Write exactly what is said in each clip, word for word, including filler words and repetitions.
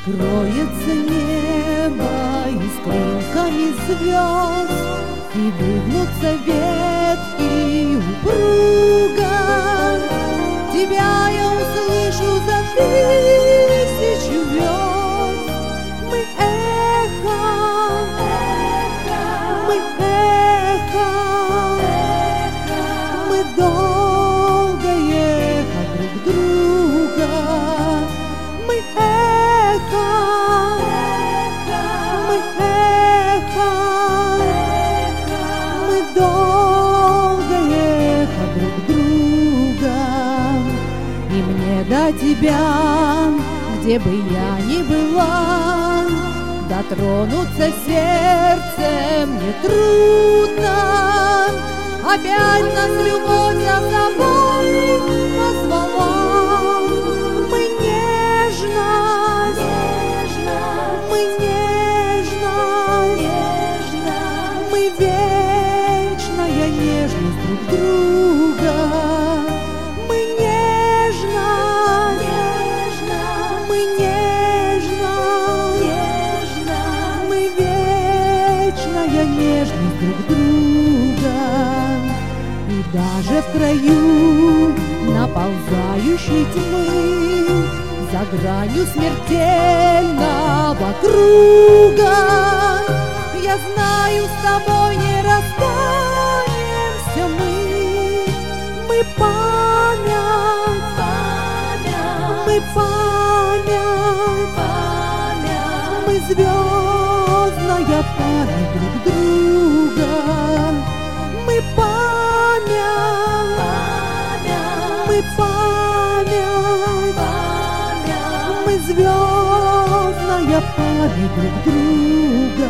Откроется небо искринками звезд, и выгнутся ветки упруга. Тебя я услышу за тысячу верст. Мы эхо, мы эхо, мы долгое эхо друг друга. Мы эхо, мы эхо, мы долгое эхо друг друга. И мне до тебя, где бы я ни была, дотронуться сердцем не трудно. Опять нас любовь за собой позвала. Мы нежность, мы нежность, мы вечная нежность друг друга. Мы нежность, мы нежность, мы вечная нежность друг друга. И даже в краю наползающей тьмы, за гранью смертельного круга, я знаю, с тобой не расстанемся мы. Мы память, мы память, мы звездная память друг друга. Мы память, мы память, мы звездная память друг друга.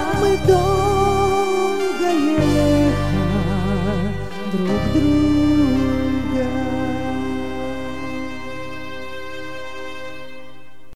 Друг друга.